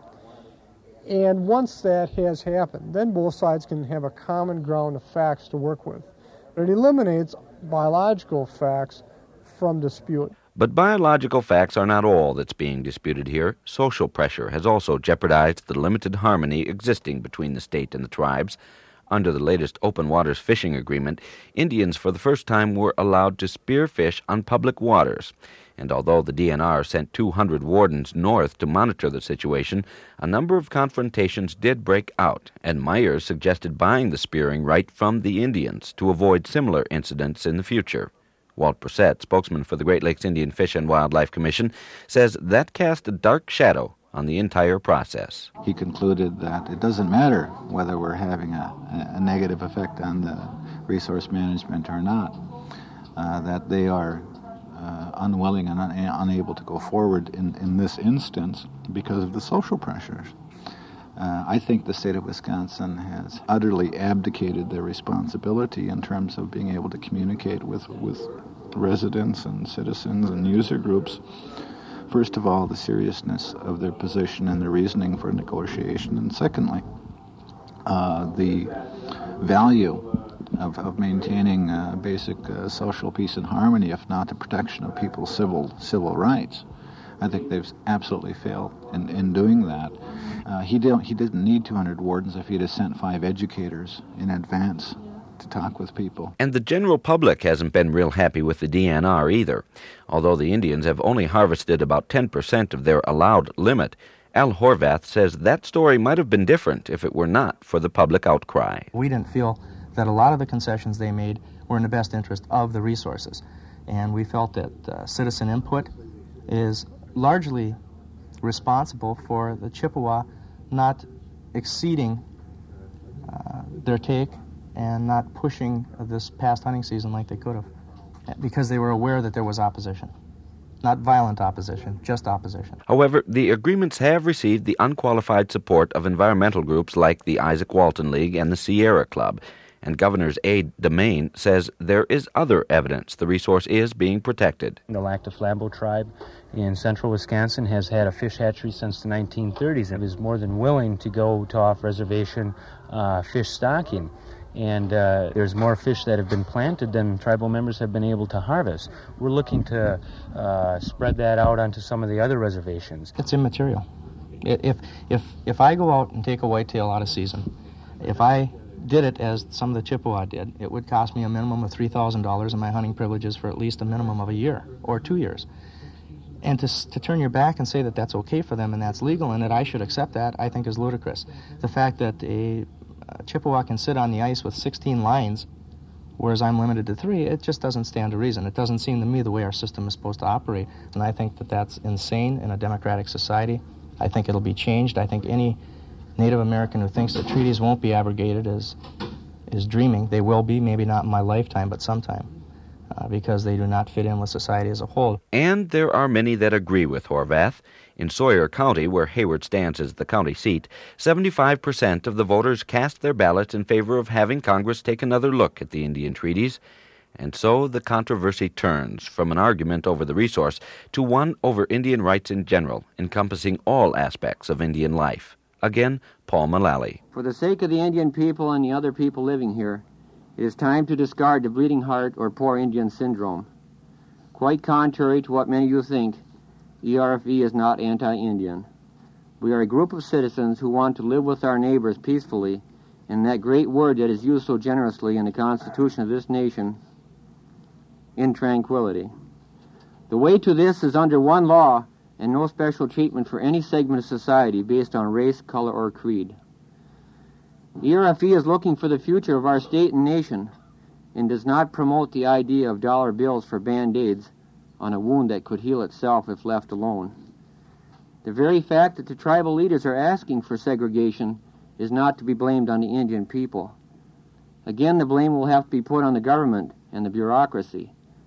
And once that has happened, then both sides can have a common ground of facts to work with. It eliminates biological facts from dispute. But biological facts are not all that's being disputed here. Social pressure has also jeopardized the limited harmony existing between the state and the tribes. Under the latest open waters fishing agreement, Indians for the first time were allowed to spear fish on public waters. And although the DNR sent 200 wardens north to monitor the situation, a number of confrontations did break out, and Myers suggested buying the spearing right from the Indians to avoid similar incidents in the future. Walt Brissett, spokesman for the Great Lakes Indian Fish and Wildlife Commission, says that cast a dark shadow on the entire process. He concluded that it doesn't matter whether we're having a negative effect on the resource management or not, that they are unwilling and unable to go forward in this instance because of the social pressures. I think the state of Wisconsin has utterly abdicated their responsibility in terms of being able to communicate with residents and citizens and user groups. First of all, the seriousness of their position and the reasoning for negotiation, and secondly, the value of maintaining basic social peace and harmony, if not the protection of people's civil rights. I think they've absolutely failed in doing that. He didn't need 200 wardens if he'd have sent 5 educators in advance to talk with people. And the general public hasn't been real happy with the DNR either. Although the Indians have only harvested about 10% of their allowed limit, Al Horvath says that story might have been different if it were not for the public outcry. We didn't feel that a lot of the concessions they made were in the best interest of the resources. And we felt that citizen input is largely responsible for the Chippewa not exceeding their take and not pushing this past hunting season like they could have, because they were aware that there was opposition. Not violent opposition, just opposition. However, the agreements have received the unqualified support of environmental groups like the Isaac Walton League and the Sierra Club. And Governor's aide DeMaine says there is other evidence the resource is being protected. The Lac du Flambeau tribe in central Wisconsin has had a fish hatchery since the 1930s and is more than willing to go to off-reservation fish stocking. And there's more fish that have been planted than tribal members have been able to harvest. We're looking to spread that out onto some of the other reservations. It's immaterial. If I go out and take a whitetail out of season, if I did it as some of the Chippewa did, it would cost me a minimum of $3,000 in my hunting privileges for at least a minimum of a year or 2 years. And to turn your back and say that that's okay for them and that's legal and that I should accept that, I think is ludicrous. The fact that a Chippewa can sit on the ice with 16 lines, whereas I'm limited to 3, it just doesn't stand to reason. It doesn't seem to me the way our system is supposed to operate. And I think that that's insane in a democratic society. I think it'll be changed. I think any Native American who thinks that treaties won't be abrogated is dreaming. They will be, maybe not in my lifetime, but sometime, because they do not fit in with society as a whole. And there are many that agree with Horvath. In Sawyer County, where Hayward stands as the county seat, 75% of the voters cast their ballots in favor of having Congress take another look at the Indian treaties. And so the controversy turns from an argument over the resource to one over Indian rights in general, encompassing all aspects of Indian life. Again, Paul Mullally. For the sake of the Indian people and the other people living here, it is time to discard the bleeding heart or poor Indian syndrome. Quite contrary to what many of you think, ERFE is not anti-Indian. We are a group of citizens who want to live with our neighbors peacefully, and that great word that is used so generously in the Constitution of this nation, in tranquility. The way to this is under one law and no special treatment for any segment of society based on race, color, or creed. ERFE is looking for the future of our state and nation and does not promote the idea of dollar bills for Band-Aids on a wound that could heal itself if left alone. The very fact that the tribal leaders are asking for segregation is not to be blamed on the Indian people. Again, the blame will have to be put on the government and the bureaucracy.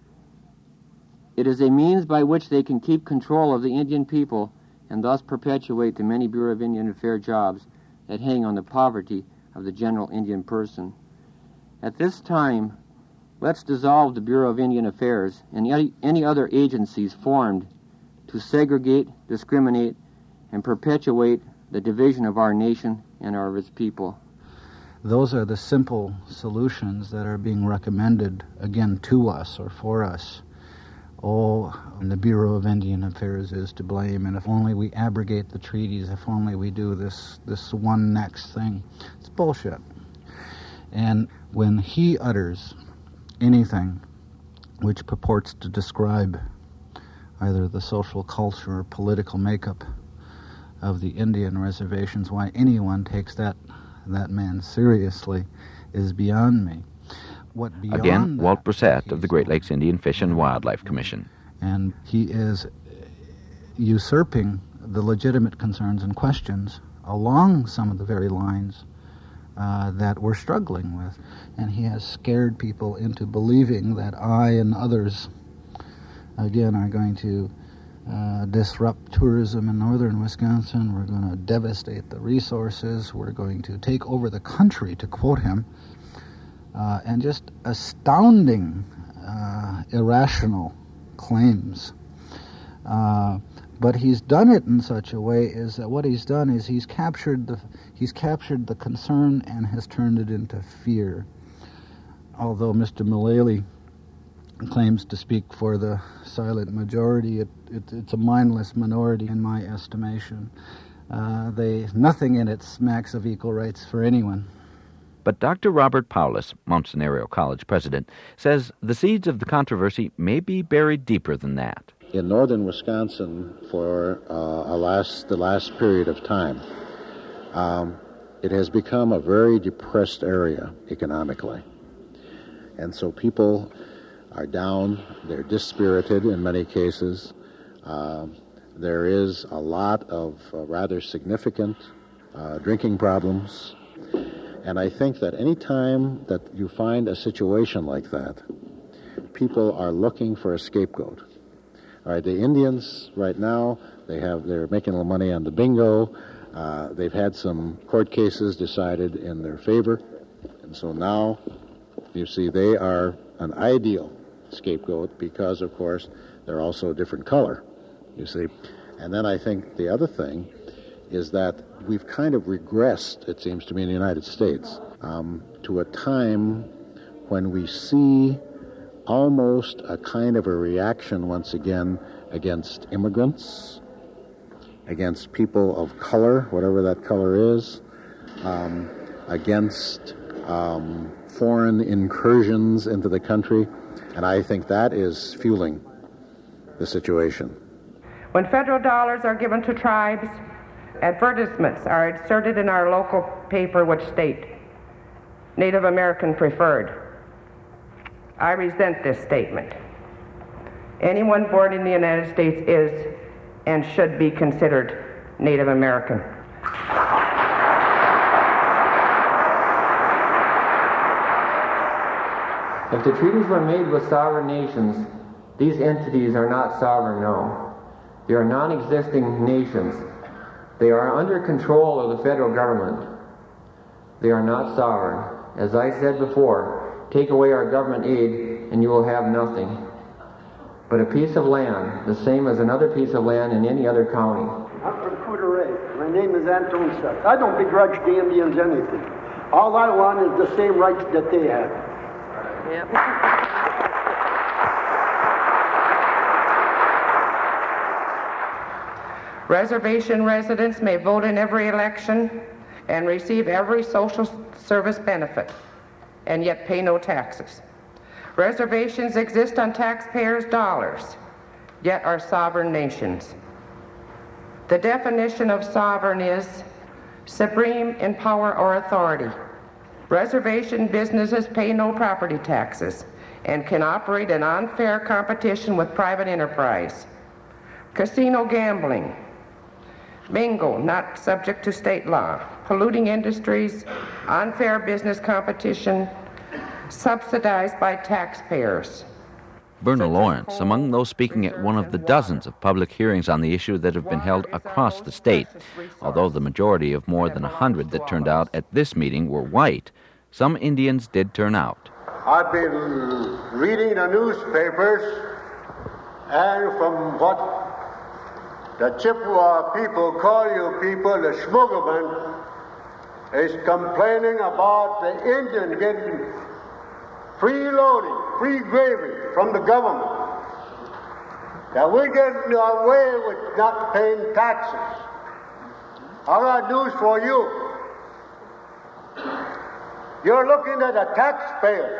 It is a means by which they can keep control of the Indian people and thus perpetuate the many Bureau of Indian Affairs jobs that hang on the poverty of the general Indian person. At this time, let's dissolve the Bureau of Indian Affairs and any other agencies formed to segregate, discriminate, and perpetuate the division of our nation and of its people. Those are the simple solutions that are being recommended, again, to us or for us. Oh, and the Bureau of Indian Affairs is to blame, and if only we abrogate the treaties, if only we do this one next thing. It's bullshit. And when he utters anything which purports to describe either the social culture or political makeup of the Indian reservations, why anyone takes that man seriously is beyond me. Again, Walt Brissett of the Great Lakes Indian Fish and Wildlife Commission. And he is usurping the legitimate concerns and questions along some of the very lines that we're struggling with. And he has scared people into believing that I and others, again, are going to disrupt tourism in northern Wisconsin. We're going to devastate the resources. We're going to take over the country, to quote him. And just astounding, irrational claims. But he's done it in such a way is that what he's done is he's captured the concern and has turned it into fear. Although Mr. Mullally claims to speak for the silent majority, it's a mindless minority in my estimation. Nothing in it smacks of equal rights for anyone. But Dr. Robert Powless, Mount Scenario College president, says the seeds of the controversy may be buried deeper than that. In northern Wisconsin, for the last period of time, it has become a very depressed area economically. And so people are down, they're dispirited in many cases. There is a lot of rather significant drinking problems. And I think that any time that you find a situation like that, people are looking for a scapegoat. All right, the Indians right now, they're making a little money on the bingo. They've had some court cases decided in their favor. And so now, you see, they are an ideal scapegoat because, of course, they're also a different color, you see. And then I think the other thing is that we've kind of regressed, it seems to me, in the United States, to a time when we see almost a kind of a reaction once again against immigrants against people of color, whatever that color is, against foreign incursions into the country, and I think that is fueling the situation. When federal dollars are given to tribes, advertisements are inserted in our local paper which state, Native American preferred. I resent this statement. Anyone born in the United States is and should be considered Native American. If the treaties were made with sovereign nations, these entities are not sovereign, no. They are non-existing nations. They are under control of the federal government. They are not sovereign. As I said before, take away our government aid and you will have nothing but a piece of land, the same as another piece of land in any other county. I'm from Coudray. My name is Anton Seth. I don't begrudge the Indians anything. All I want is the same rights that they have. Yep. Reservation residents may vote in every election and receive every social service benefit, and yet pay no taxes. Reservations exist on taxpayers' dollars, yet are sovereign nations. The definition of sovereign is supreme in power or authority. Reservation businesses pay no property taxes and can operate in unfair competition with private enterprise. Casino gambling, bingo not subject to state law, polluting industries, unfair business competition, subsidized by taxpayers. Verna Lawrence, among those speaking at one of the dozens of public hearings on the issue that have been held across the state. Although the majority of more than 100 that turned out at this meeting were white, some Indians did turn out. I've been reading the newspapers, and from what the Chippewa people call you people, the Schmugglemen, is complaining about the Indian getting free loading, free gravy from the government. That we're getting away with not paying taxes. I got news for you. You're looking at a taxpayer.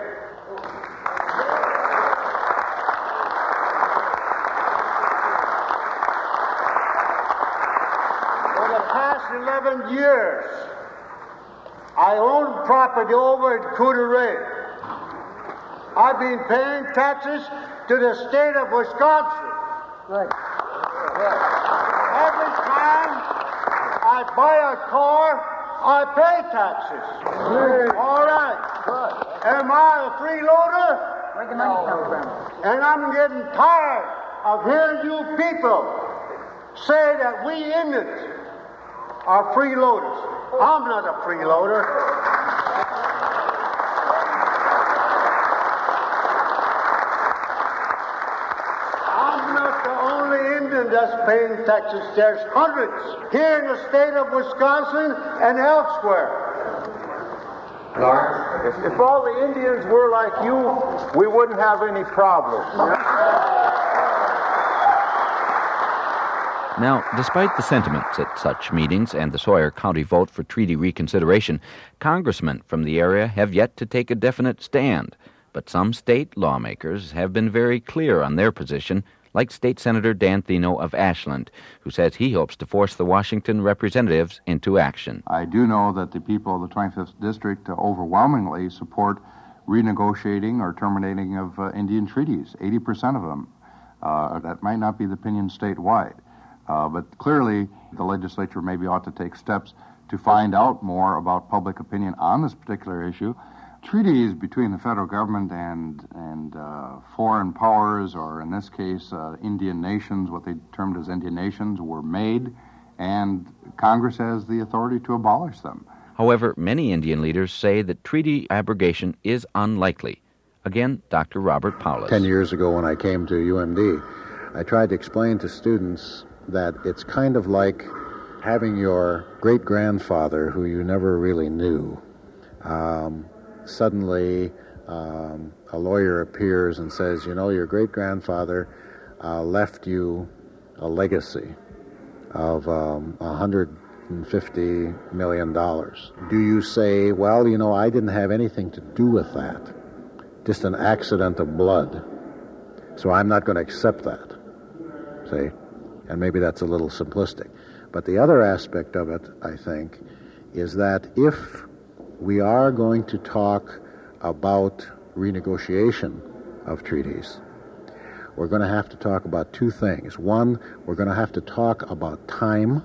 For the past 11 years, I own property over in Coudray. I've been paying taxes to the state of Wisconsin. Right. Every time I buy a car, I pay taxes. All right. Am I a freeloader? Where'd the money come from? And I'm getting tired of hearing you people say that we Indians are freeloaders. I'm not a freeloader. That's paying taxes. There's hundreds here in the state of Wisconsin and elsewhere. If all the Indians were like you, we wouldn't have any problems. Now, despite the sentiments at such meetings and the Sawyer County vote for treaty reconsideration, congressmen from the area have yet to take a definite stand. But some state lawmakers have been very clear on their position, like State Senator Dan Thino of Ashland, who says he hopes to force the Washington representatives into action. I do know that the people of the 25th District overwhelmingly support renegotiating or terminating of Indian treaties, 80% of them. That might not be the opinion statewide, but clearly the legislature maybe ought to take steps to find out more about public opinion on this particular issue. Treaties between the federal government and foreign powers, or in this case, Indian nations, what they termed as Indian nations, were made, and Congress has the authority to abolish them. However, many Indian leaders say that treaty abrogation is unlikely. Again, Dr. Robert Powless. 10 years ago when I came to UMD, I tried to explain to students that it's kind of like having your great-grandfather, who you never really knew, suddenly a lawyer appears and says, you know, your great-grandfather left you a legacy. of $150 million. Do you say, well, you know, I didn't have anything to do with that, just an accident of blood, so I'm not going to accept that, see? And maybe that's a little simplistic. But the other aspect of it, I think, is that if we are going to talk about renegotiation of treaties, we're going to have to talk about two things. One, we're going to have to talk about time.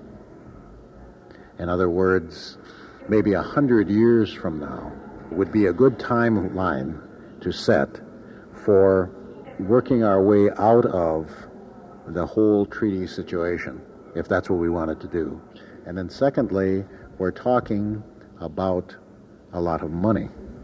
In other words, maybe 100 years from now would be a good timeline to set for working our way out of the whole treaty situation, if that's what we wanted to do. And then secondly, we're talking about a lot of money.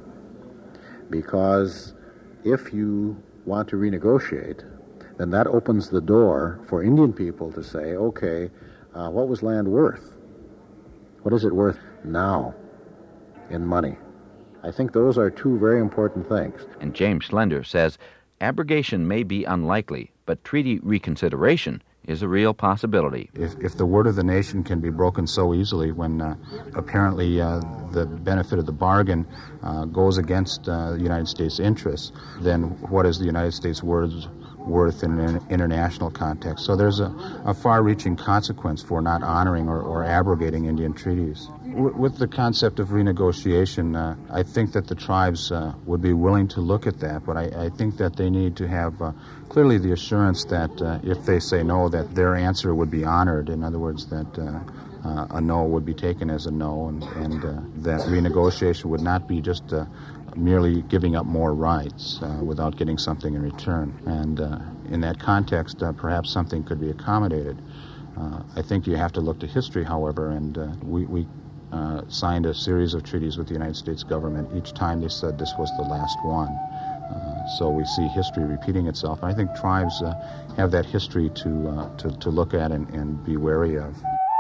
Because if you want to renegotiate, then that opens the door for Indian people to say, okay, what was land worth? What is it worth now in money? I think those are two very important things. And James Schlender says abrogation may be unlikely, but treaty reconsideration is a real possibility. If the word of the nation can be broken so easily when apparently the benefit of the bargain goes against the United States' interests, then what is the United States' worth in an international context? So there's a far-reaching consequence for not honoring or abrogating Indian treaties. With the concept of renegotiation, I think that the tribes would be willing to look at that, but I think that they need to have clearly the assurance that if they say no, that their answer would be honored. In other words, that a no would be taken as a no, and that renegotiation would not be just merely giving up more rights without getting something in return. And in that context, perhaps something could be accommodated. I think you have to look to history, however, and we signed a series of treaties with the United States government. Each time they said this was the last one. So we see history repeating itself. And I think tribes have that history to look at and be wary of.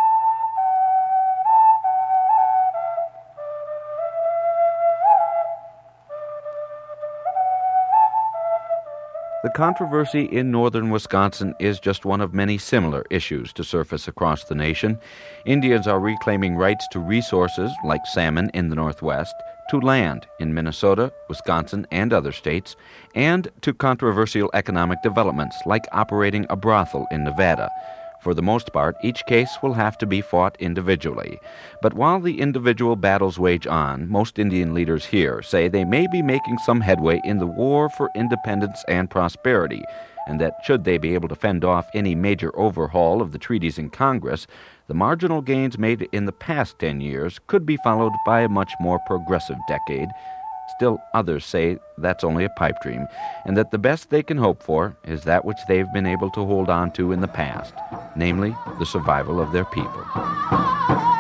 The controversy in northern Wisconsin is just one of many similar issues to surface across the nation. Indians are reclaiming rights to resources like salmon in the Northwest, to land in Minnesota, Wisconsin, and other states, and to controversial economic developments like operating a brothel in Nevada. For the most part, each case will have to be fought individually. But while the individual battles wage on, most Indian leaders here say they may be making some headway in the war for independence and prosperity, and that should they be able to fend off any major overhaul of the treaties in Congress, the marginal gains made in the past 10 years could be followed by a much more progressive decade. Still, others say that's only a pipe dream, and that the best they can hope for is that which they've been able to hold on to in the past, namely the survival of their people.